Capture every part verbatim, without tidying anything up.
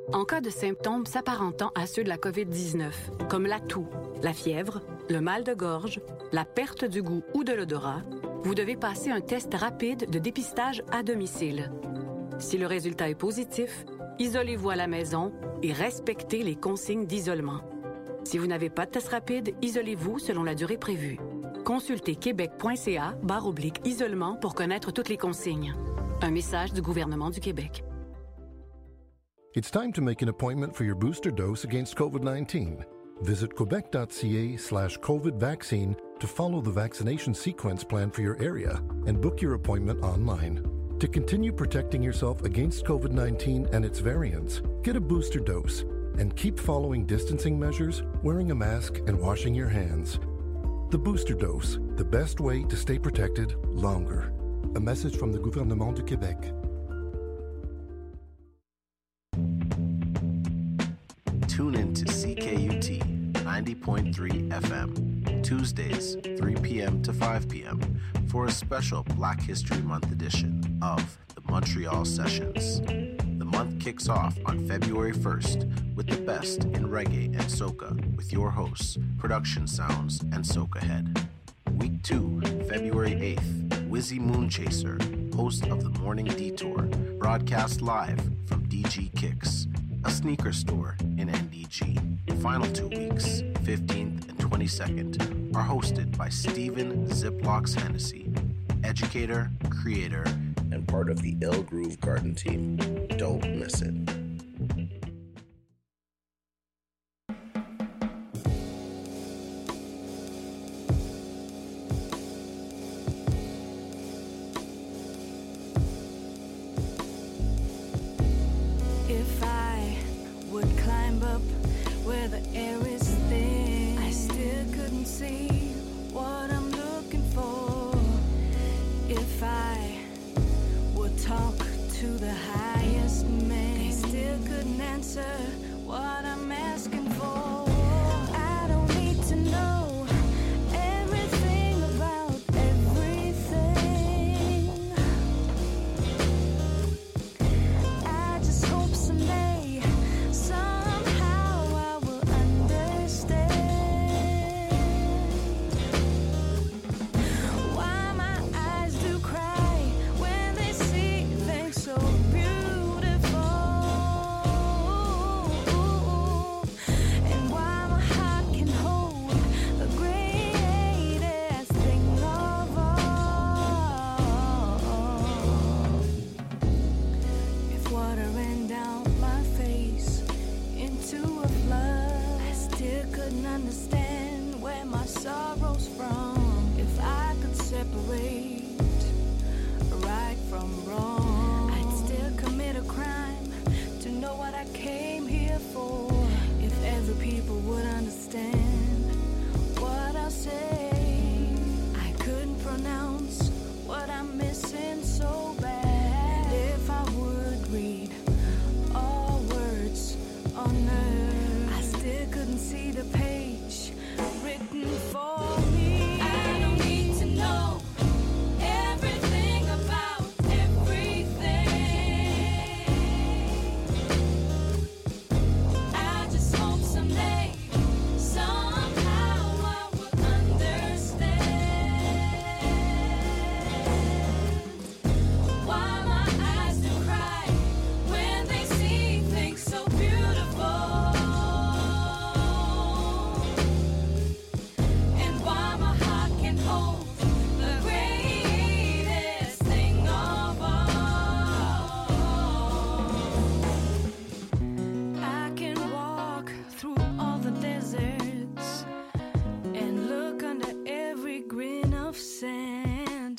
En cas de symptômes s'apparentant à ceux de la covid dix-neuf, comme la toux, la fièvre, le mal de gorge, la perte du goût ou de l'odorat, vous devez passer un test rapide de dépistage à domicile. Si le résultat est positif, isolez-vous à la maison et respectez les consignes d'isolement. Si vous n'avez pas de test rapide, isolez-vous selon la durée prévue. Consultez québec.ca barre oblique isolement pour connaître toutes les consignes. Un message du gouvernement du Québec. It's time to make an appointment for your booster dose against covid nineteen. Visit quebec.ca slash COVID vaccine to follow the vaccination sequence plan for your area and book your appointment online. To continue protecting yourself against covid nineteen and its variants, get a booster dose and keep following distancing measures, wearing a mask, and washing your hands. The booster dose, the best way to stay protected longer. A message from the Gouvernement du Québec. Tune in to C K U T ninety point three F M, Tuesdays, three p.m. to five p.m. for a special Black History Month edition of the Montreal Sessions. The month kicks off on February first with the best in reggae and soca with your hosts, Production Sounds and Soca Head. Week two, February eighth, Wizzy Moonchaser, host of the Morning Detour, broadcast live from D G Kicks, a sneaker store in N D G. The final two weeks, fifteenth and twenty-second, are hosted by Stephen Ziplocks Hennessy, educator, creator, and part of the Ill Groove Garden team. Don't miss it. If I would climb up where the air is thin, I still couldn't see what I'm looking for. If I would talk to the highest man, they still couldn't answer what I'm asking for. I don't need to know everything about everything. I just hope someday, somehow I will understand why my eyes do cry when they see things so beautiful, and why my heart can hold the greatest thing of all. If water ran down my face into a flood, I still couldn't understand where my sorrow's from. If I could separate right from wrong, I'd still commit a crime to know what I came here for. If every people would understand what I say, I couldn't pronounce what I'm missing so bad. If I would read all words on earth, I still couldn't see the page written for me. I don't need to know everything about everything. I just hope someday, somehow I will understand why my eyes do cry when they see things so beautiful, and why my heart can hold the greatest thing of all. I can walk through all the deserts and look under every grain of sand.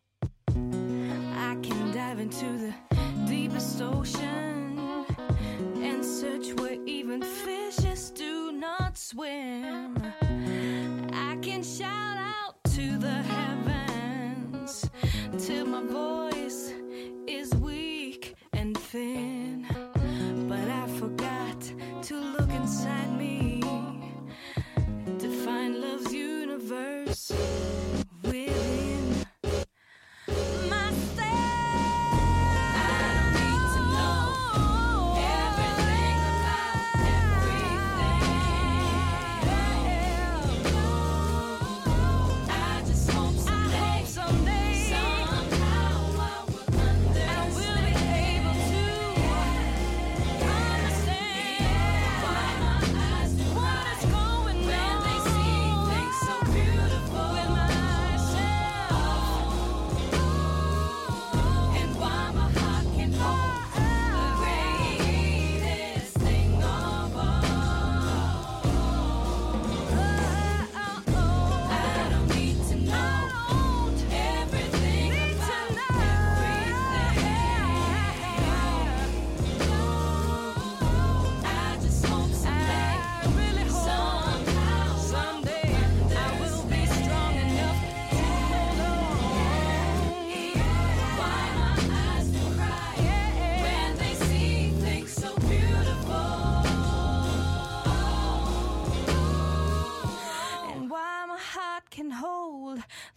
I can dive into the deepest ocean and search where even fishes do not swim. I can shout out to the heavens till my voice is weak and thin. But I forgot to look inside me to find love's universe within myself. I don't need to know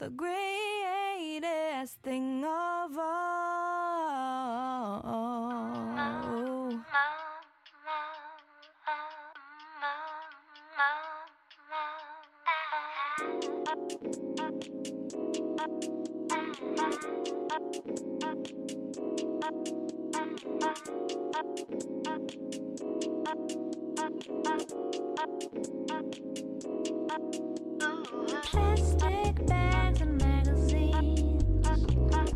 the greatest thing of all. Plastic bags and magazines,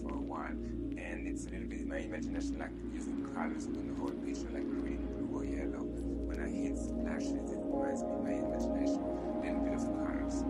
for a while, and it's a little bit in my imagination like using colors on the whole picture, like green, blue, or yellow. When I hit splashes, it reminds me in my imagination a little bit of colors.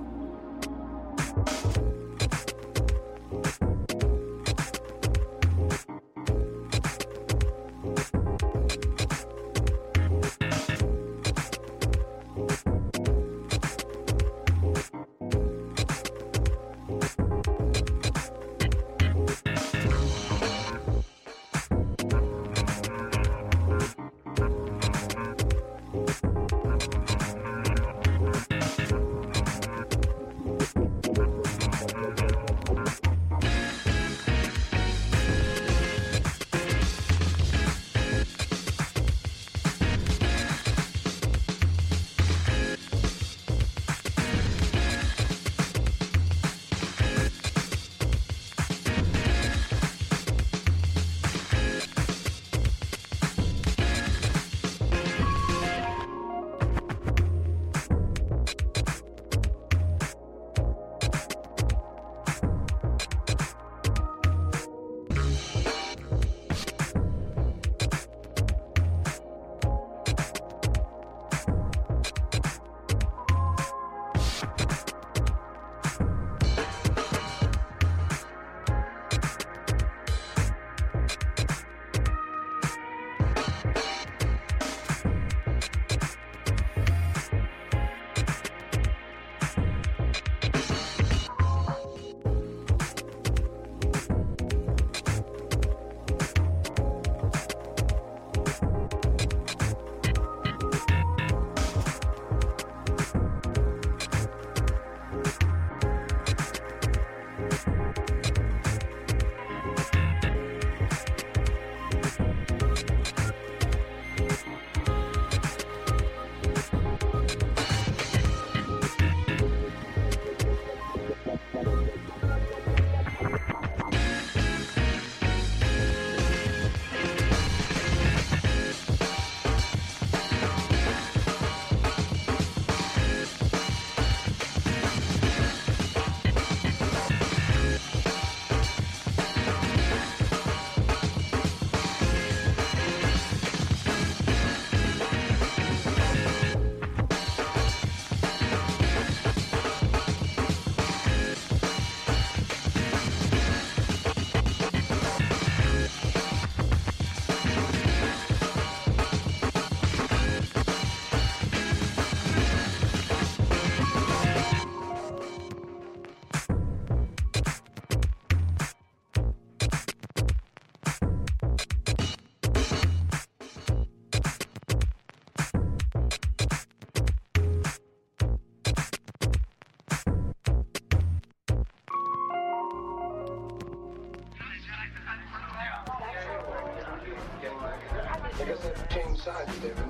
I guess I have to change sides, David.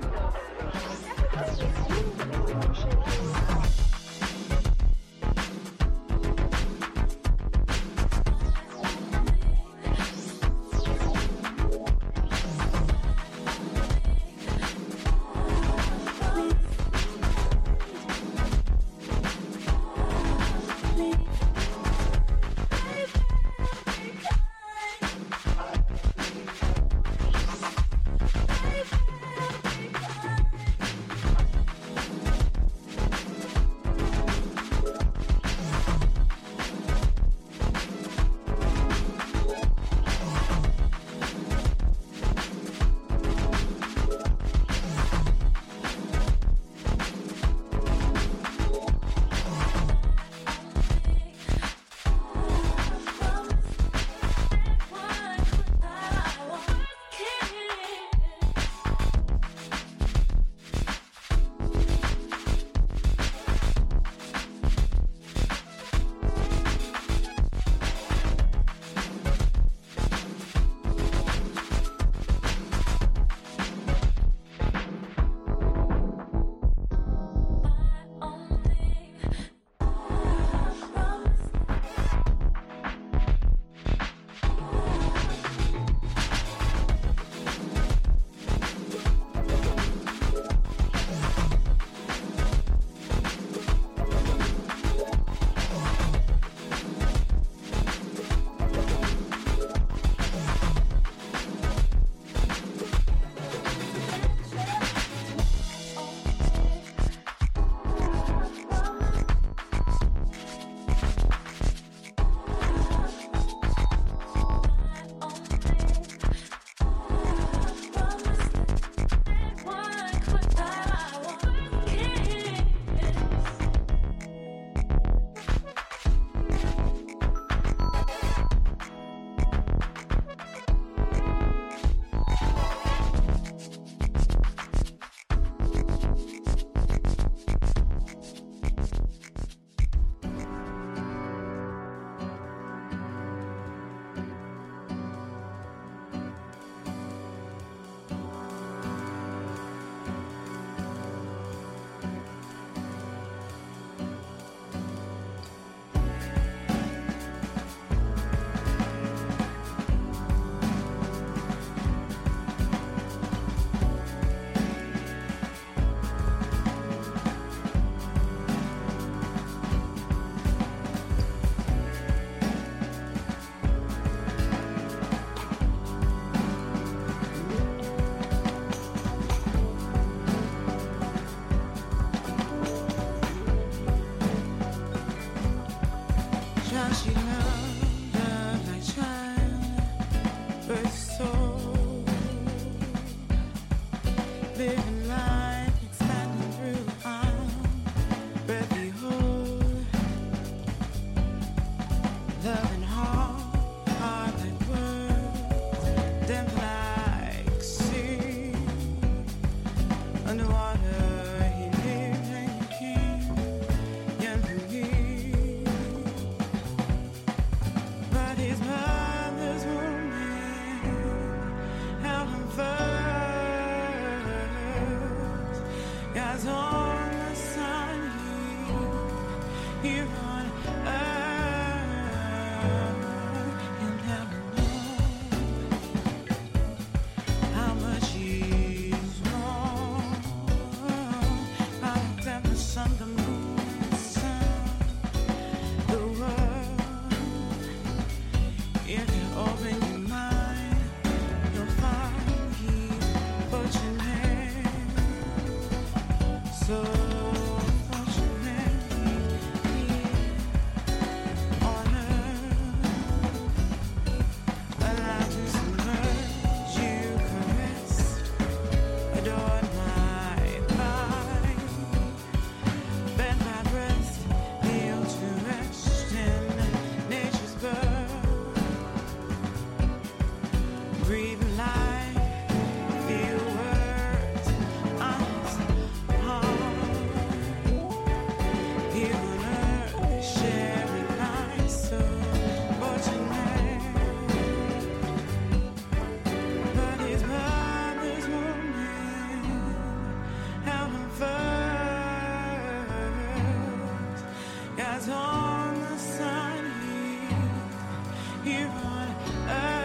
here on earth.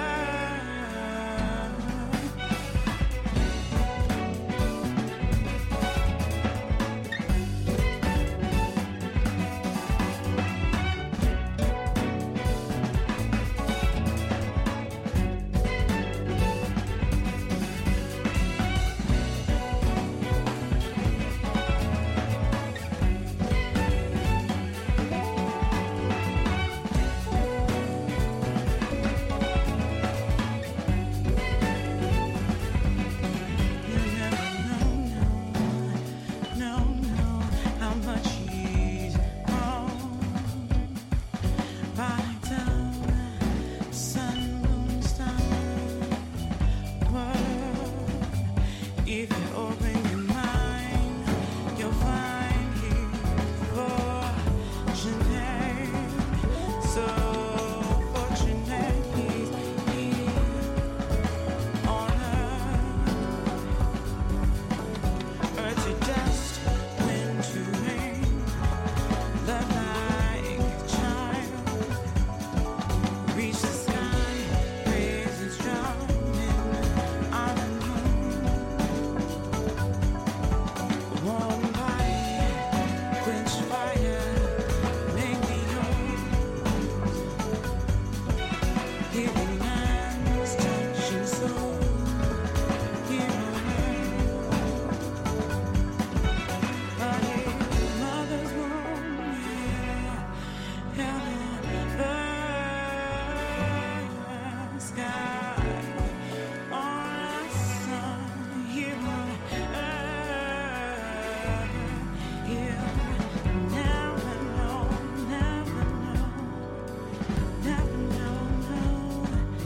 Never know, never know.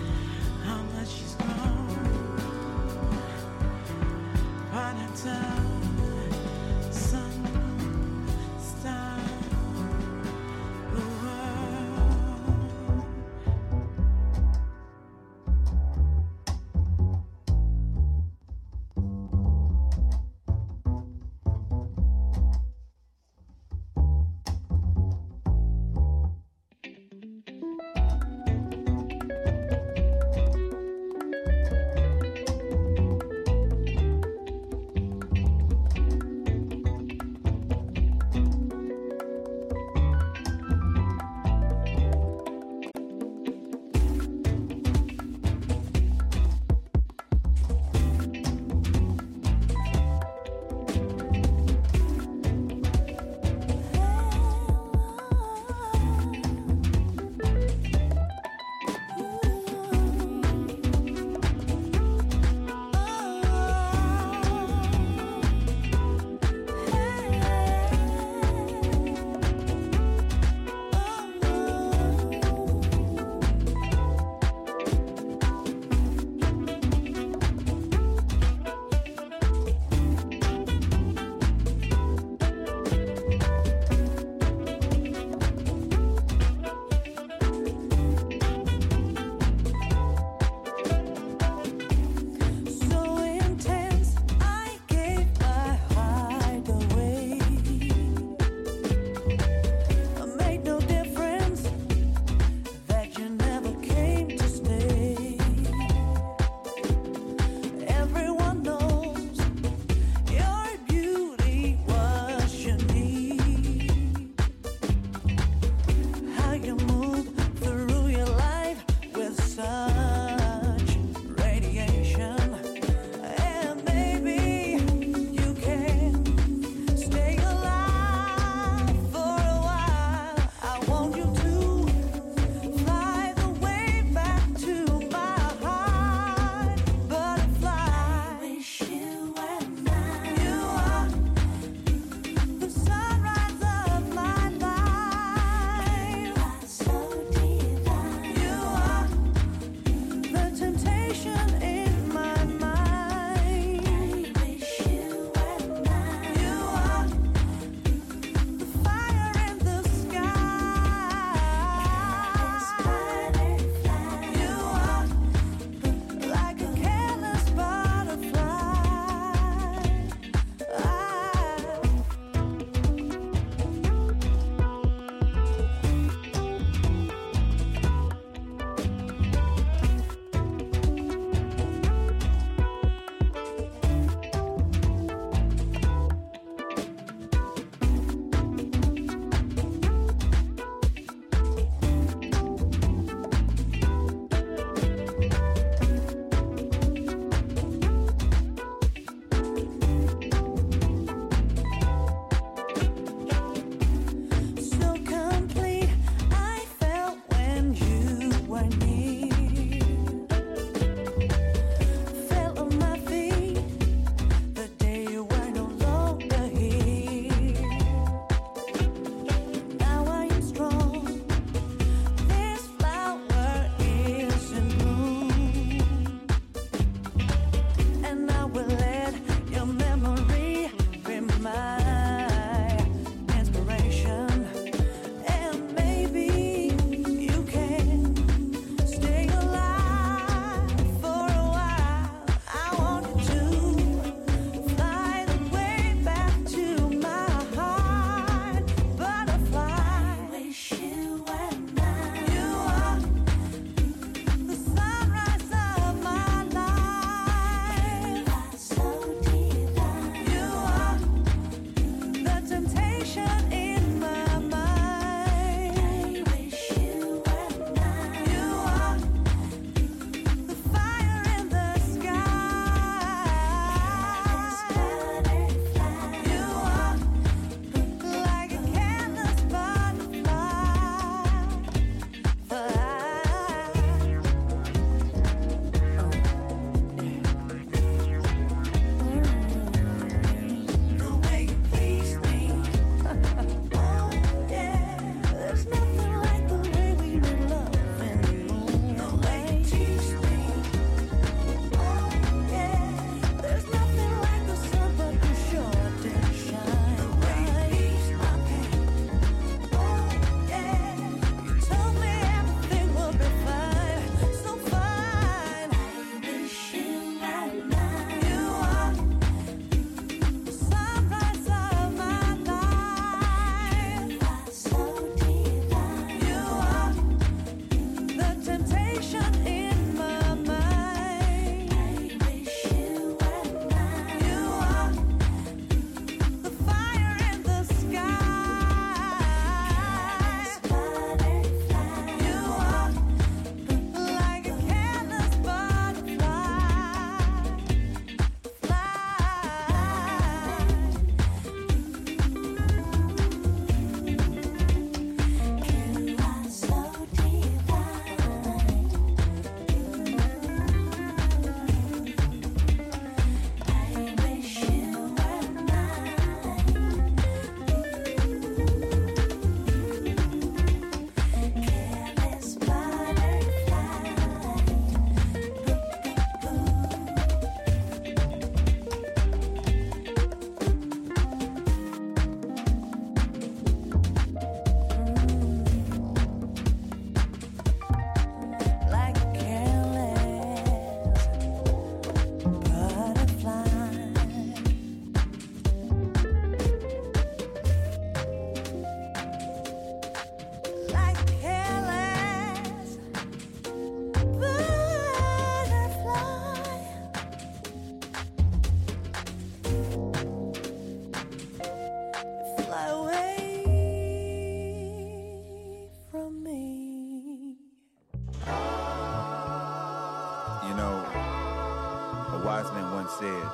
wise man once said,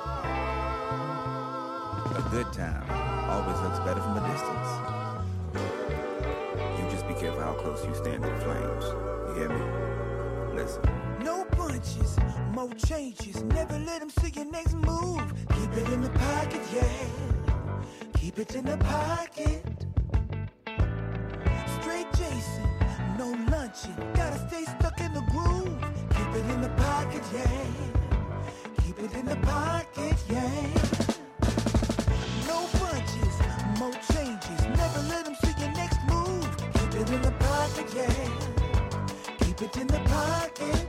a good time always looks better from a distance. You just be careful how close you stand to the flames. You hear me? Listen. No punches, more changes. Never let them see your next move. Keep it in the pocket, yeah. Keep it in the pocket. Straight Jason, no lunching. Gotta stay stuck in the groove. Keep it in the pocket, yeah. Keep it in the pocket, yeah. No punches, more changes. Never let them see your next move. Keep it in the pocket, yeah. Keep it in the pocket.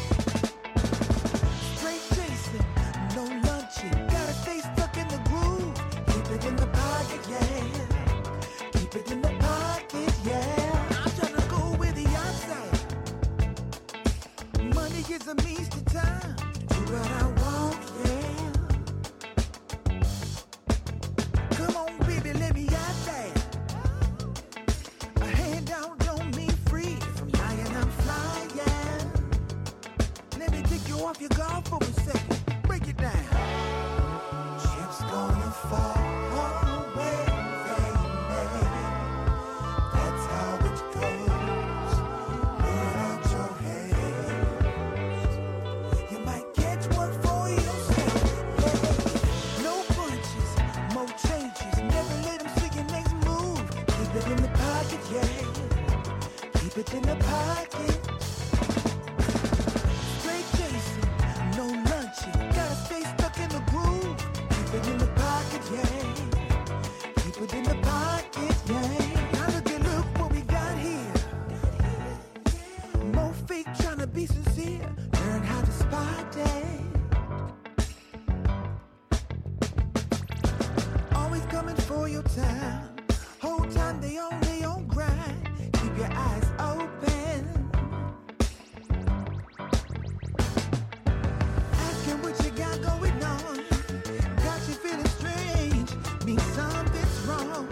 Straight Jason, no lunching. Gotta stay stuck in the groove. Keep it in the pocket, yeah. Keep it in the pocket, yeah. I'm tryna go with the outside. Money is a means to time. Do what I want, yeah. Come on, baby, let me out there. A hand down don't mean free. From lying, I'm flying. Let me take you off your guard for a second. Break it down. Chips gonna fall where they may. That's how it goes. Put out your hands. You might catch one for yourself. Yeah. No punches, more changes. Never let them see your next move. Keep it in the pocket, yeah. Keep it in the pocket. Straight Jason, no lunching. Gotta stay stuck in the groove. Keep it in the pocket, yeah. Keep it in the pocket, yeah. Now look at look what we got here. More fake tryna be sincere. Learn how to spot it. Always coming for your time. Whole time they on their own grind. Keep your eyes open. Asking what you got going on. Got you feeling strange. Means something's wrong.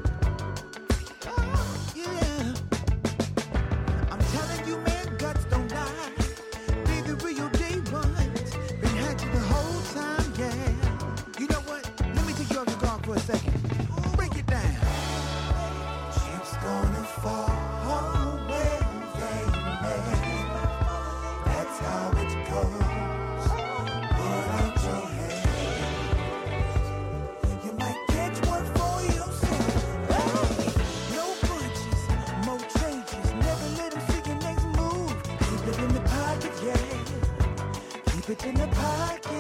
Oh, yeah. I'm telling you, man, guts don't lie. Be the real day ones. Been had you the whole time, yeah. You know what? Let me take you off your guard for a second. Break it down. Chips gonna fall where they may. That's how it goes. Put out your hands. You might catch one for yourself. Hey. No punches, more changes. Never let them see your next move. Keep it in the pocket, yeah. Keep it in the pocket.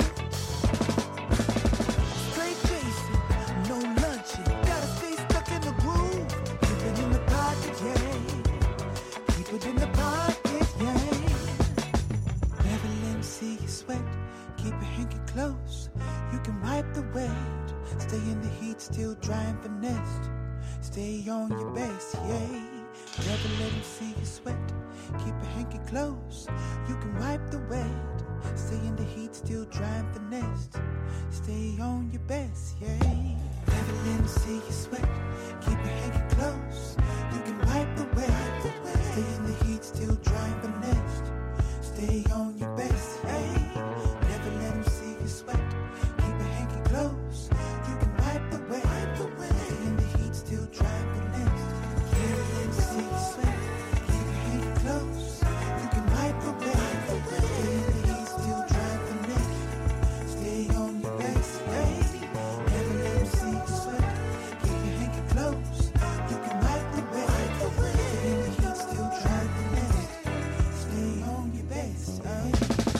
Straight Jason, no lunching. Gotta stay stuck in the groove. Keep it in the pocket, yeah. Keep it in the pocket, yeah. Never let them see you sweat. Keep your hanky close. You can wipe the wet. Stay in the heat, still dry and finessed. Stay on your best, yeah. Never let them see you sweat. Keep your hanky close. You can wipe the wet. Stay in the heat, still dry and finessed. Stay on your best, yeah. Never let them see you sweat. Keep your hanky close. You can wipe the wet. Stay in the heat, still dry and finessed. Stay on your best, yeah. Never let them see you sweat. Keep your hanky close. You can wipe the wet. Stay in the heat, still dry and finessed. Never let them see you sweat. Keep your hanky close. You can wipe the wet. Stay in the heat, still dry and finessed. Stay on your best, yeah. Never let them see you sweat. Keep your hanky close. You can wipe the wet. Stay in the heat, still dry and finessed. Stay on your best, yeah.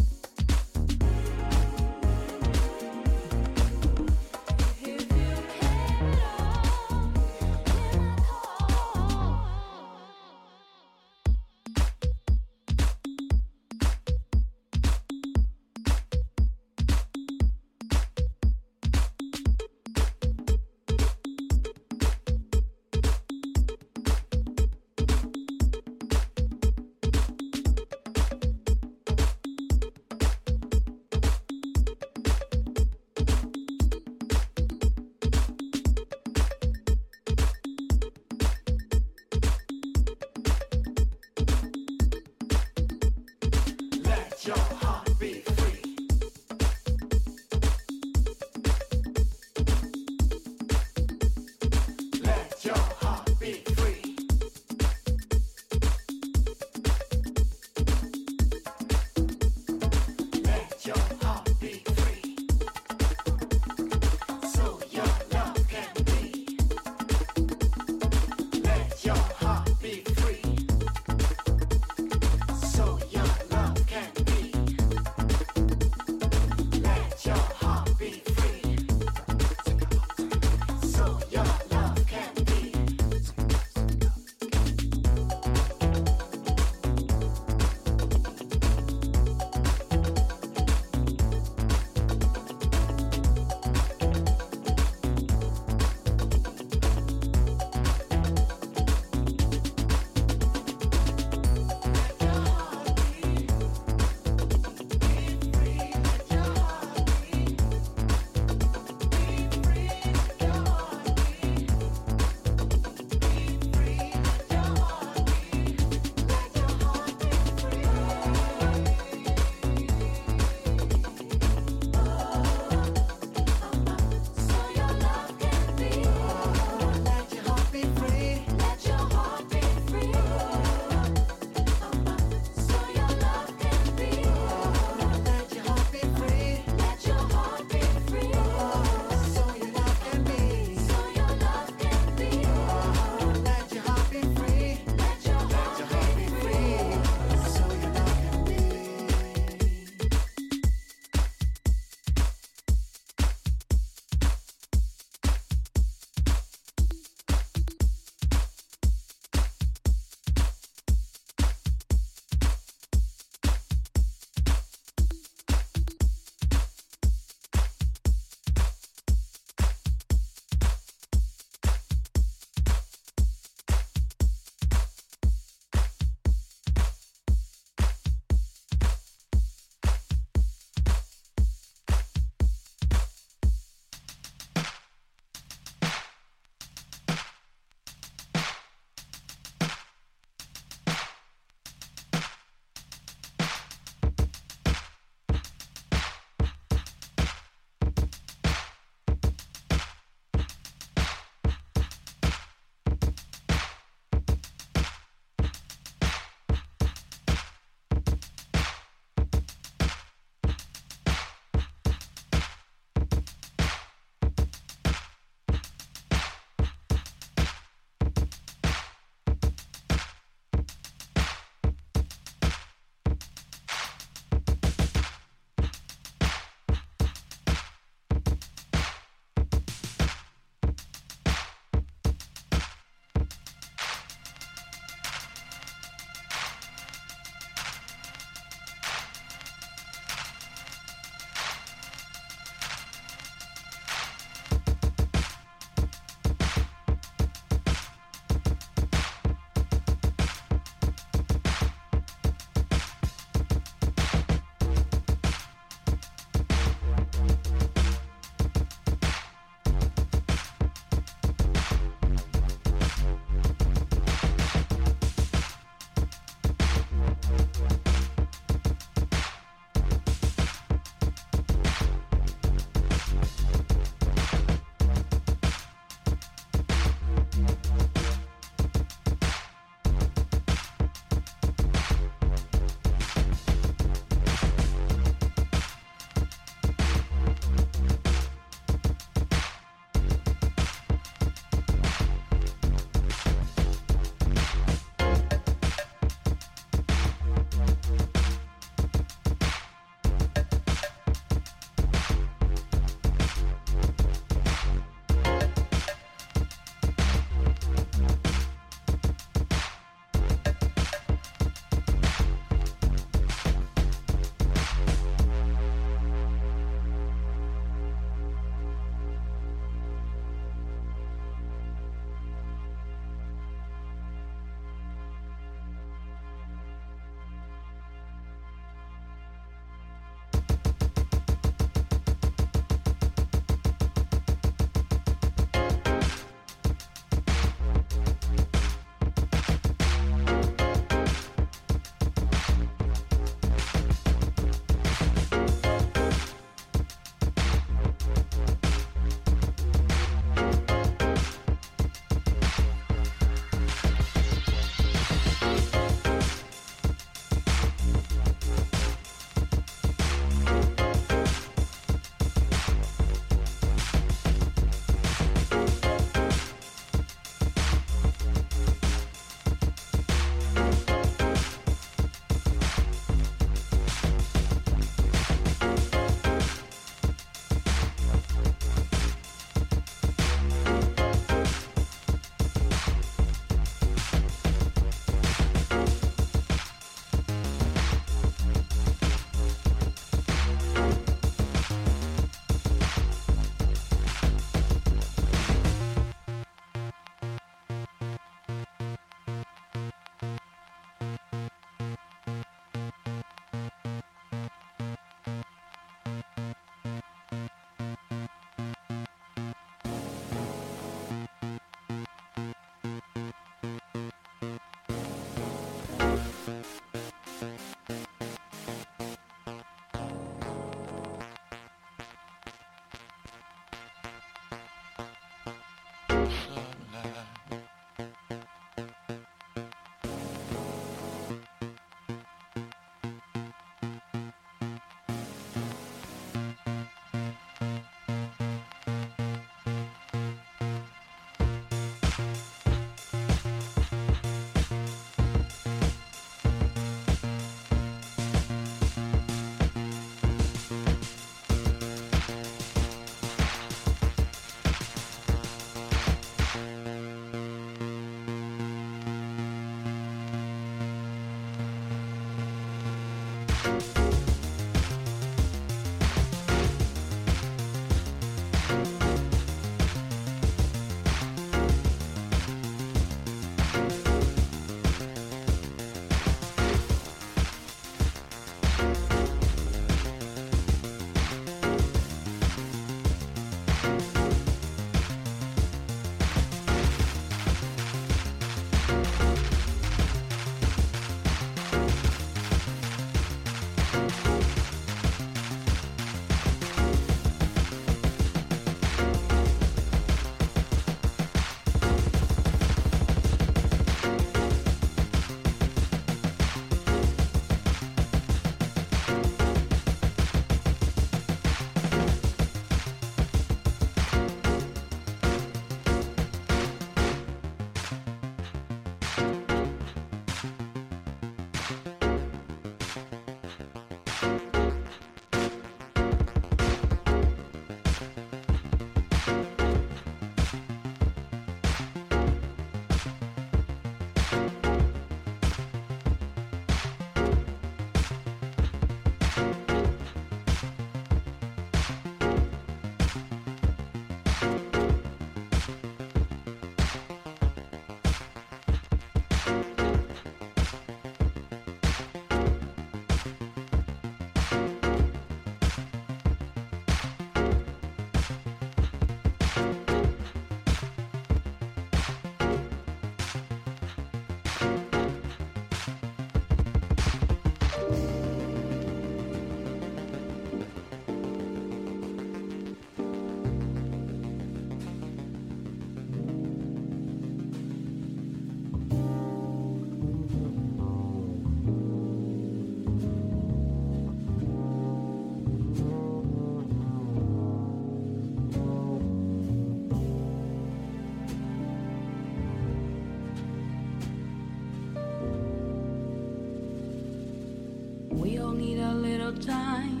We all need a little time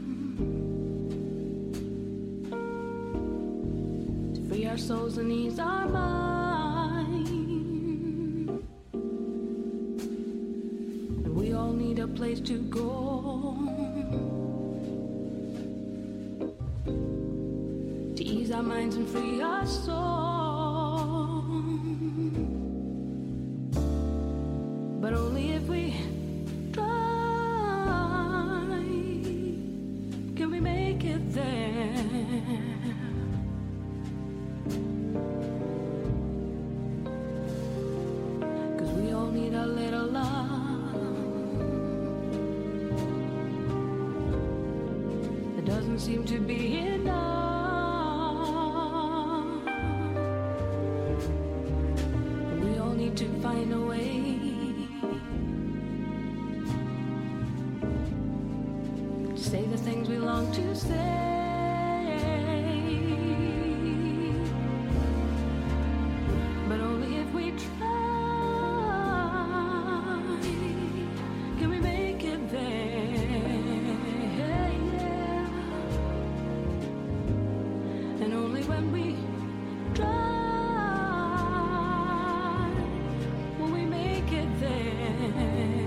to free our souls and ease our minds. And we all need a place to go to ease our minds and free our souls. But only if we try can we make it there. Cause we all need a little love that doesn't seem to be enough. We all need to find a way say the things we long to say. But only if we try can we make it there. Yeah. And only when we try will we make it there.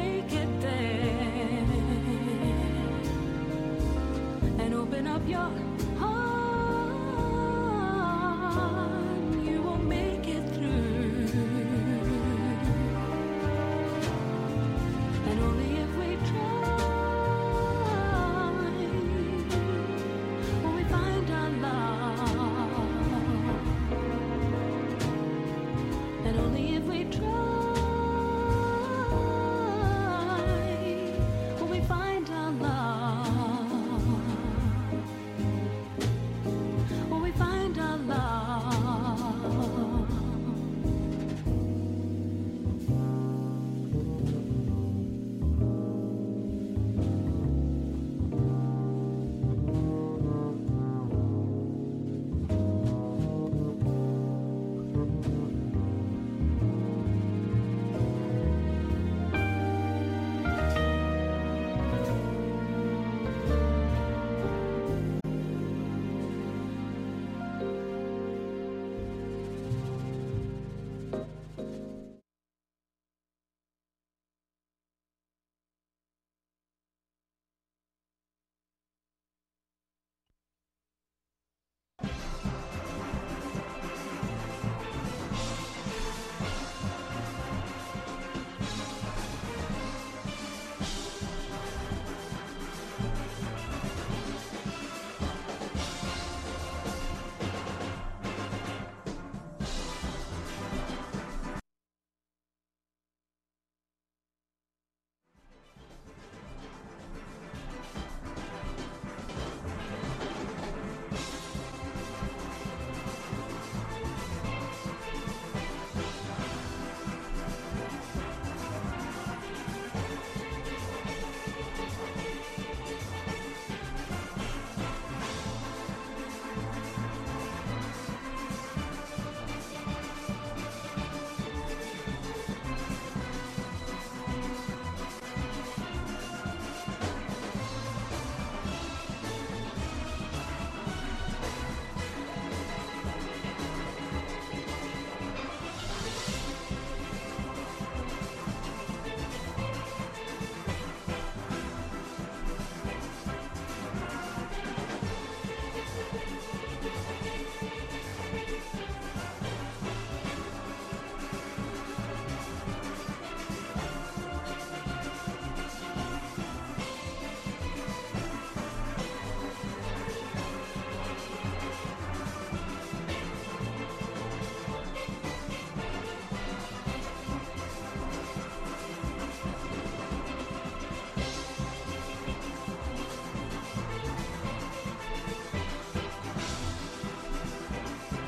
Your